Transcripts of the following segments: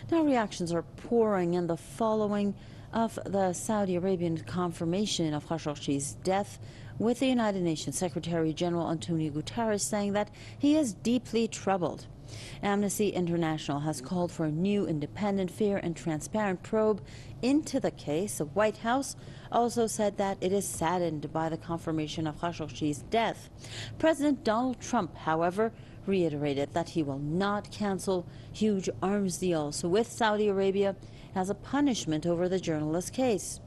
Now reactions are pouring in the following of the Saudi Arabian confirmation of Khashoggi's death, with the United Nations Secretary General Antonio Guterres saying that he is deeply troubled. Amnesty International has called for a new independent, fair and transparent probe into the case. The White House also said that it is saddened by the confirmation of Khashoggi's death. President Donald Trump, however, reiterated that he will not cancel huge arms deals with Saudi Arabia as a punishment over the journalist's case.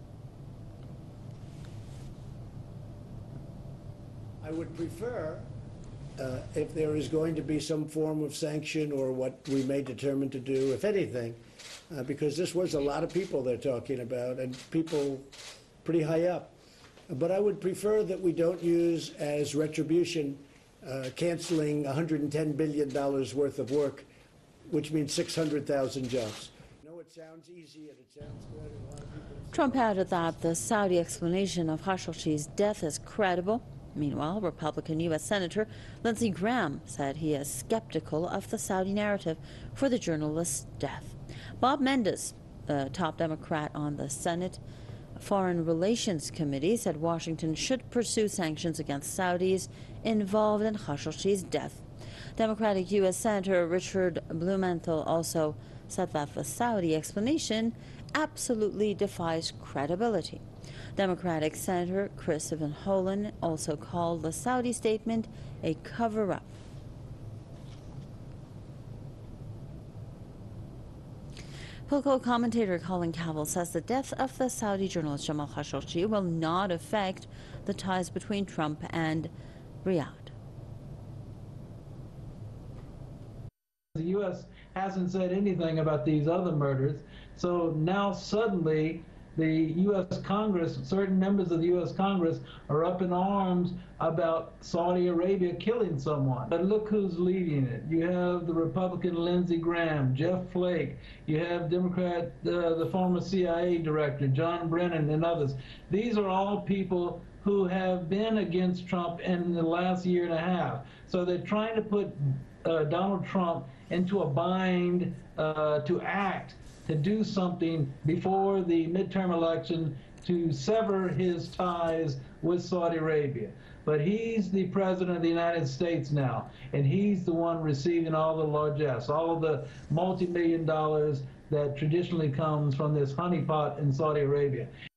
I would prefer, if there is going to be some form of sanction or what we may determine to do, if anything, because this was a lot of people they're talking about, and people pretty high up. But I would prefer that we don't use as retribution canceling $110 billion worth of work, which means 600,000 jobs. I know it sounds easy and it sounds good. And a lot of people Trump added that the Saudi explanation of Khashoggi's death is credible. Meanwhile, Republican U.S. Senator Lindsey Graham said he is skeptical of the Saudi narrative for the journalist's death. Bob Menendez, the top Democrat on the Senate Foreign Relations Committee, said Washington should pursue sanctions against Saudis involved in Khashoggi's death. Democratic U.S. Senator Richard Blumenthal also said that the Saudi explanation absolutely defies credibility. Democratic Senator Chris Van Hollen also called the Saudi statement a cover-up. Political commentator Colin Cavill says the death of the Saudi journalist Jamal Khashoggi will not affect the ties between Trump and Riyadh. The U.S. hasn't said anything about these other murders, so now suddenly the U.S. Congress, certain members of the U.S. Congress are up in arms about Saudi Arabia killing someone. But look who's leading it. You have the Republican Lindsey Graham, Jeff Flake, you have Democrat, the former CIA director, John Brennan, and others. These are all people who have been against Trump in the last year and a half. So they're trying to put Donald Trump into a bind to act, to do something before the midterm election to sever his ties with Saudi Arabia. But he's the president of the United States now, and he's the one receiving all the largesse, all of the multi-million dollars that traditionally comes from this honeypot in Saudi Arabia.